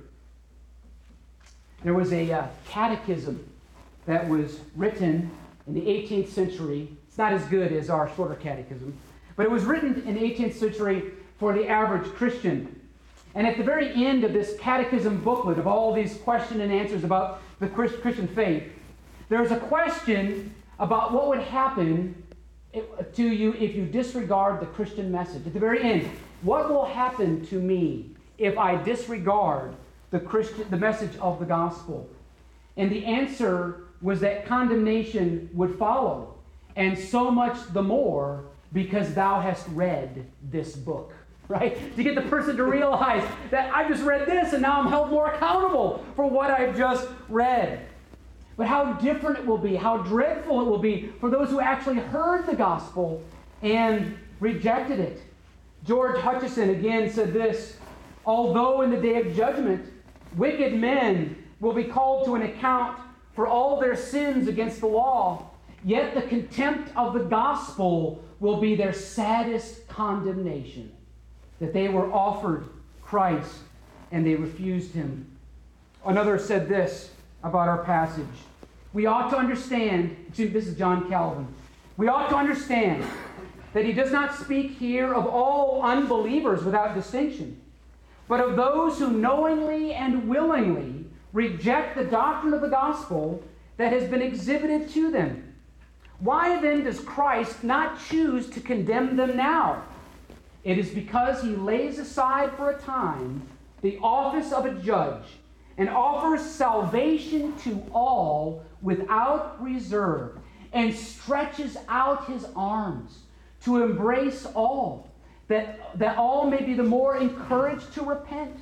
There was a catechism that was written in the 18th century. It's not as good as our shorter catechism, but it was written in the 18th century for the average Christian. And at the very end of this catechism booklet of all these questions and answers about the Christian faith, there's a question about what would happen to you if you disregard the Christian message. At the very end, what will happen to me if I disregard the message of the gospel? And the answer was that condemnation would follow, and so much the more because thou hast read this book. Right? To get the person to realize that I just read this and now I'm held more accountable for what I've just read. But how different it will be, how dreadful it will be for those who actually heard the gospel and rejected it. George Hutchison again said this: although in the day of judgment, wicked men will be called to an account for all their sins against the law, yet the contempt of the gospel will be their saddest condemnation, that they were offered Christ and they refused him. Another said this about our passage: we ought to understand, this is John Calvin, we ought to understand that he does not speak here of all unbelievers without distinction, but of those who knowingly and willingly reject the doctrine of the gospel that has been exhibited to them. Why then does Christ not choose to condemn them now? It is because he lays aside for a time the office of a judge and offers salvation to all without reserve, and stretches out his arms to embrace all, that all may be the more encouraged to repent.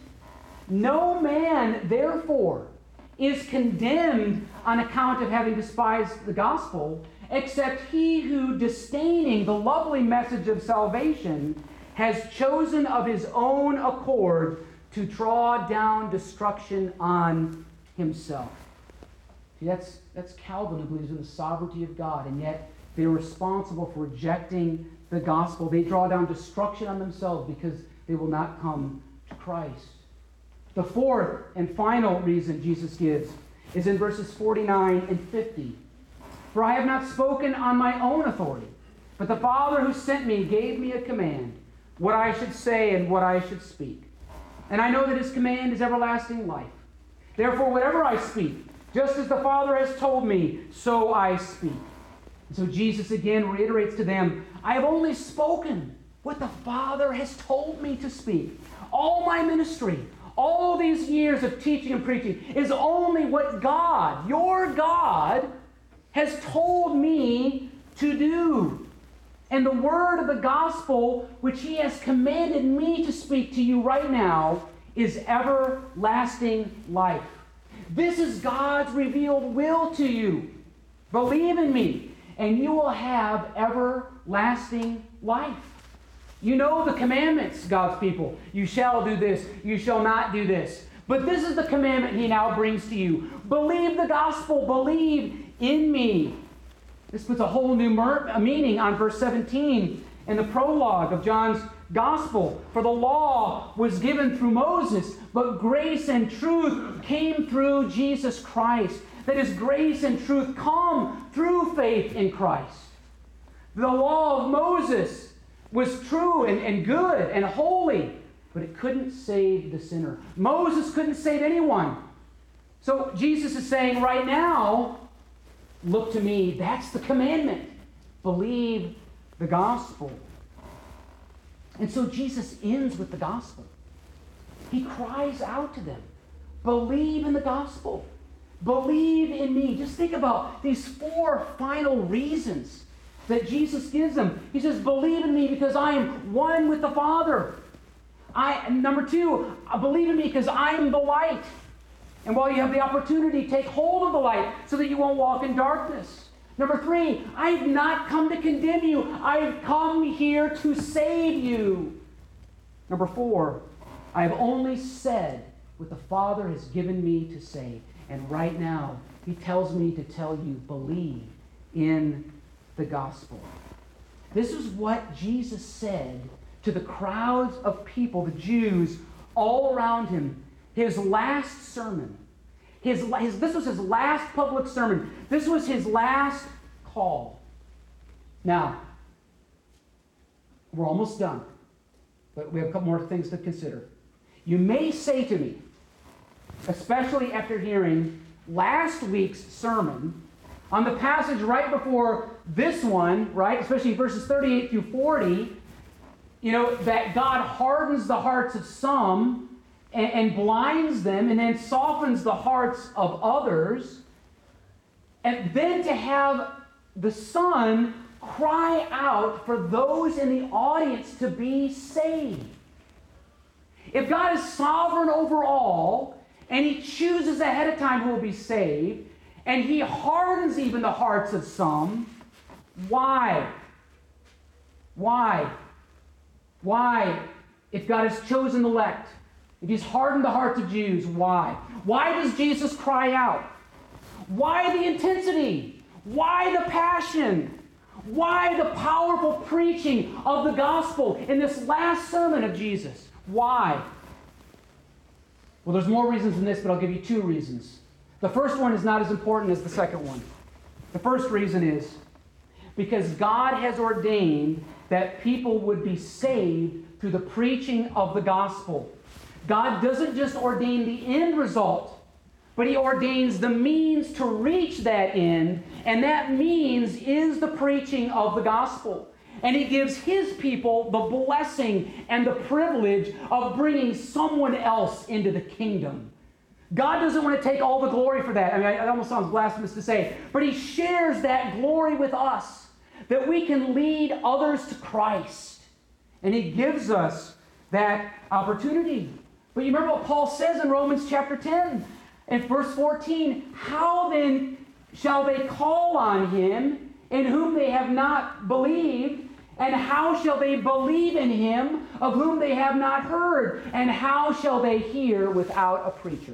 No man, therefore, is condemned on account of having despised the gospel, except he who, disdaining the lovely message of salvation, has chosen of his own accord to draw down destruction on himself. See, that's Calvin, who believes in the sovereignty of God, and yet they're responsible for rejecting the gospel. They draw down destruction on themselves because they will not come to Christ. The fourth and final reason Jesus gives is in verses 49 and 50. For I have not spoken on my own authority, but the Father who sent me gave me a command, what I should say and what I should speak. And I know that his command is everlasting life. Therefore, whatever I speak, just as the Father has told me, so I speak. And so Jesus again reiterates to them, I have only spoken what the Father has told me to speak. All my ministry, all these years of teaching and preaching is only what God, your God, has told me to do. And the word of the gospel, which he has commanded me to speak to you right now, is everlasting life. This is God's revealed will to you. Believe in me, and you will have everlasting life. You know the commandments, God's people. You shall do this. You shall not do this. But this is the commandment he now brings to you. Believe the gospel. Believe in me. This puts a whole new meaning on verse 17 in the prologue of John's gospel. For the law was given through Moses, but grace and truth came through Jesus Christ. That is, grace and truth come through faith in Christ. The law of Moses was true and good and holy, but it couldn't save the sinner. Moses couldn't save anyone. So Jesus is saying right now, look to me. That's the commandment. Believe the gospel. And so Jesus ends with the gospel. He cries out to them, believe in the gospel. Believe in me. Just think about these four final reasons that Jesus gives them. He says, believe in me because I am one with the Father. Number two, believe in me because I am the light. And while you have the opportunity, take hold of the light so that you won't walk in darkness. Number three, I have not come to condemn you. I have come here to save you. Number four, I have only said what the Father has given me to say. And right now, he tells me to tell you, believe in the gospel. This is what Jesus said to the crowds of people, the Jews, all around him. His last sermon. This was his last public sermon. This was his last call. Now, we're almost done, but we have a couple more things to consider. You may say to me, especially after hearing last week's sermon on the passage right before this one, right, especially verses 38 through 40, that God hardens the hearts of some and blinds them and then softens the hearts of others, and then to have the Son cry out for those in the audience to be saved. If God is sovereign over all, and he chooses ahead of time who will be saved, and he hardens even the hearts of some, why? Why? Why? If God has chosen the elect, if He's hardened the hearts of Jews, why? Why does Jesus cry out? Why the intensity? Why the passion? Why the powerful preaching of the gospel in this last sermon of Jesus? Why? Well, there's more reasons than this, but I'll give you two reasons. The first one is not as important as the second one. The first reason is because God has ordained that people would be saved through the preaching of the gospel. God doesn't just ordain the end result, but He ordains the means to reach that end, and that means is the preaching of the gospel. And He gives His people the blessing and the privilege of bringing someone else into the kingdom. God doesn't want to take all the glory for that. I mean, it almost sounds blasphemous to say, but He shares that glory with us, that we can lead others to Christ. And He gives us that opportunity. But you remember what Paul says in Romans chapter 10 and verse 14, how then shall they call on Him in whom they have not believed? And how shall they believe in Him of whom they have not heard? And how shall they hear without a preacher?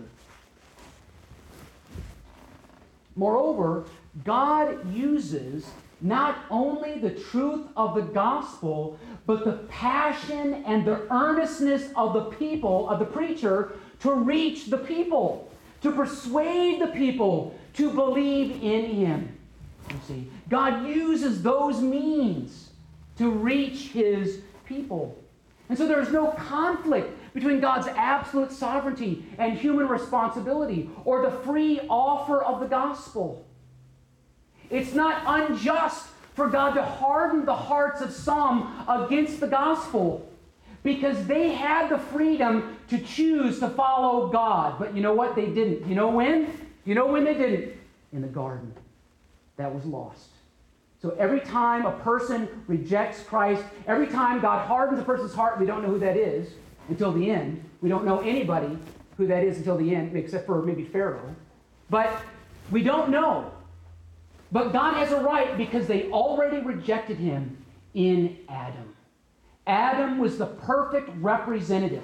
Moreover, God uses not only the truth of the gospel, but the passion and the earnestness of the people, of the preacher, to reach the people, to persuade the people to believe in Him. You see, God uses those means to reach His people. And so there is no conflict between God's absolute sovereignty and human responsibility, or the free offer of the gospel. It's not unjust for God to harden the hearts of some against the gospel, because they had the freedom to choose to follow God. But you know what? They didn't. You know when? You know when they didn't? In the garden. That was lost. So every time a person rejects Christ, every time God hardens a person's heart, we don't know who that is until the end. We don't know anybody who that is until the end, except for maybe Pharaoh. But we don't know. But God has a right because they already rejected Him in Adam. Adam was the perfect representative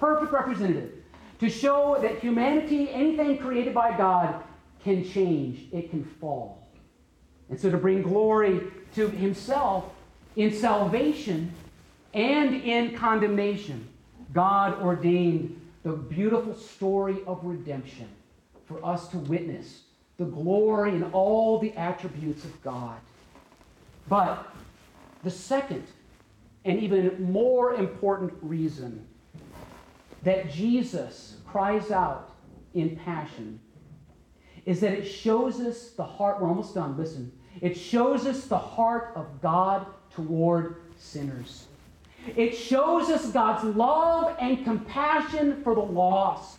to show that humanity, anything created by God, can change. It can fall. And so to bring glory to Himself in salvation and in condemnation, God ordained the beautiful story of redemption for us to witness the glory and all the attributes of God. But the second and even more important reason that Jesus cries out in passion is that it shows us the heart. We're almost done. Listen. It shows us the heart of God toward sinners. It shows us God's love and compassion for the lost.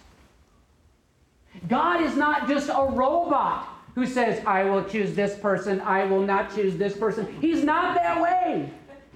God is not just a robot who says, I will choose this person, I will not choose this person. He's not that way.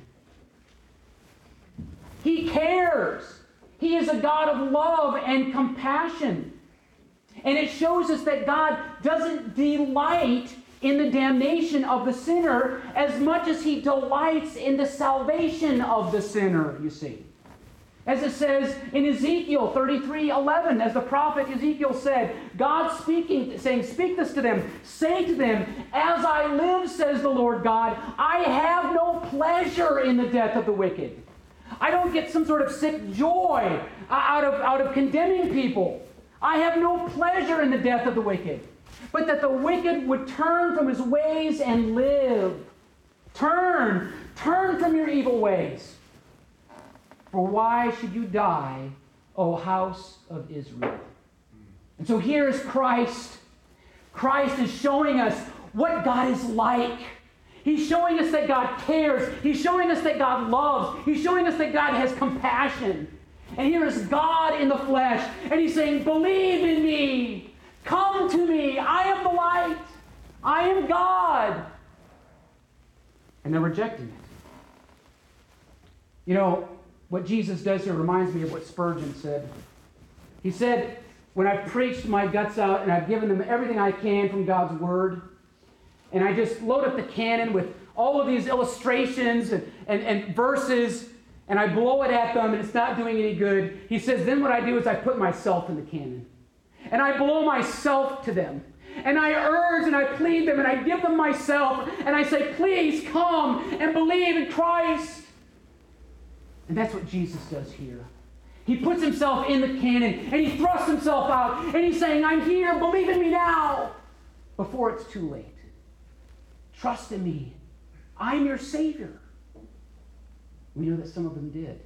He cares. He is a God of love and compassion. And it shows us that God doesn't delight in the damnation of the sinner as much as He delights in the salvation of the sinner, you see. As it says in Ezekiel 33:11, as the prophet Ezekiel said, God speaking, saying, speak this to them, say to them, as I live, says the Lord God, I have no pleasure in the death of the wicked. I don't get some sort of sick joy out of condemning people. I have no pleasure in the death of the wicked, but that the wicked would turn from his ways and live. Turn from your evil ways. For why should you die, O house of Israel? And so here is Christ. Christ is showing us what God is like. He's showing us that God cares. He's showing us that God loves. He's showing us that God has compassion. And here is God in the flesh. And He's saying, believe in me. Come to me. I am the light. I am God. And they're rejecting it. You know, what Jesus does here reminds me of what Spurgeon said. He said, when I've preached my guts out and I've given them everything I can from God's Word, and I just load up the canon with all of these illustrations and verses, and I blow it at them and it's not doing any good, he says, then what I do is I put myself in the canon. And I blow myself to them. And I urge and I plead them and I give them myself and I say, please come and believe in Christ. And that's what Jesus does here. He puts himself in the canon and he thrusts himself out and he's saying, I'm here, believe in me now, before it's too late. Trust in me. I'm your Savior. We know that some of them did.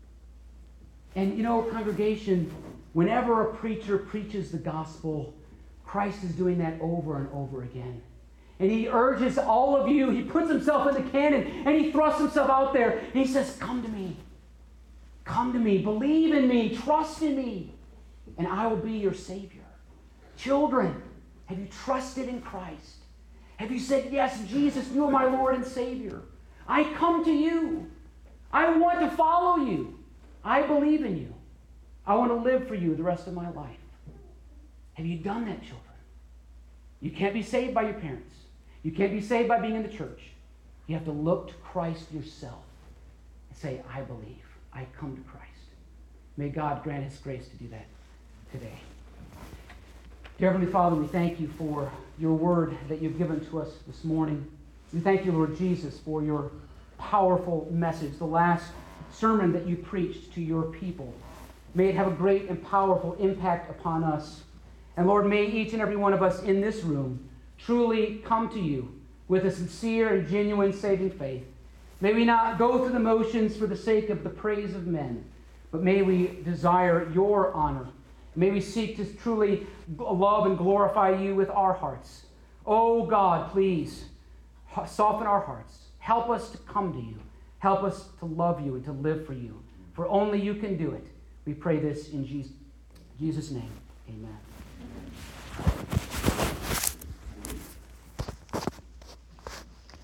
And congregation, whenever a preacher preaches the gospel, Christ is doing that over and over again. And he urges all of you, he puts himself in the canon, and he thrusts himself out there, and he says, come to me. Come to me, believe in me, trust in me, and I will be your Savior. Children, have you trusted in Christ? Have you said, yes, Jesus, you are my Lord and Savior. I come to you. I want to follow you. I believe in you. I want to live for you the rest of my life. Have you done that, children? You can't be saved by your parents. You can't be saved by being in the church. You have to look to Christ yourself and say, I believe. I come to Christ. May God grant his grace to do that today. Dear Heavenly Father, we thank you for your word that you've given to us this morning. We thank you, Lord Jesus, for your powerful message, the last sermon that you preached to your people. May it have a great and powerful impact upon us. And Lord, may each and every one of us in this room truly come to you with a sincere and genuine saving faith. May we not go through the motions for the sake of the praise of men, but may we desire your honor. May we seek to truly love and glorify you with our hearts. Oh God, please soften our hearts. Help us to come to you. Help us to love you and to live for you. For only you can do it. We pray this in Jesus' name. Amen.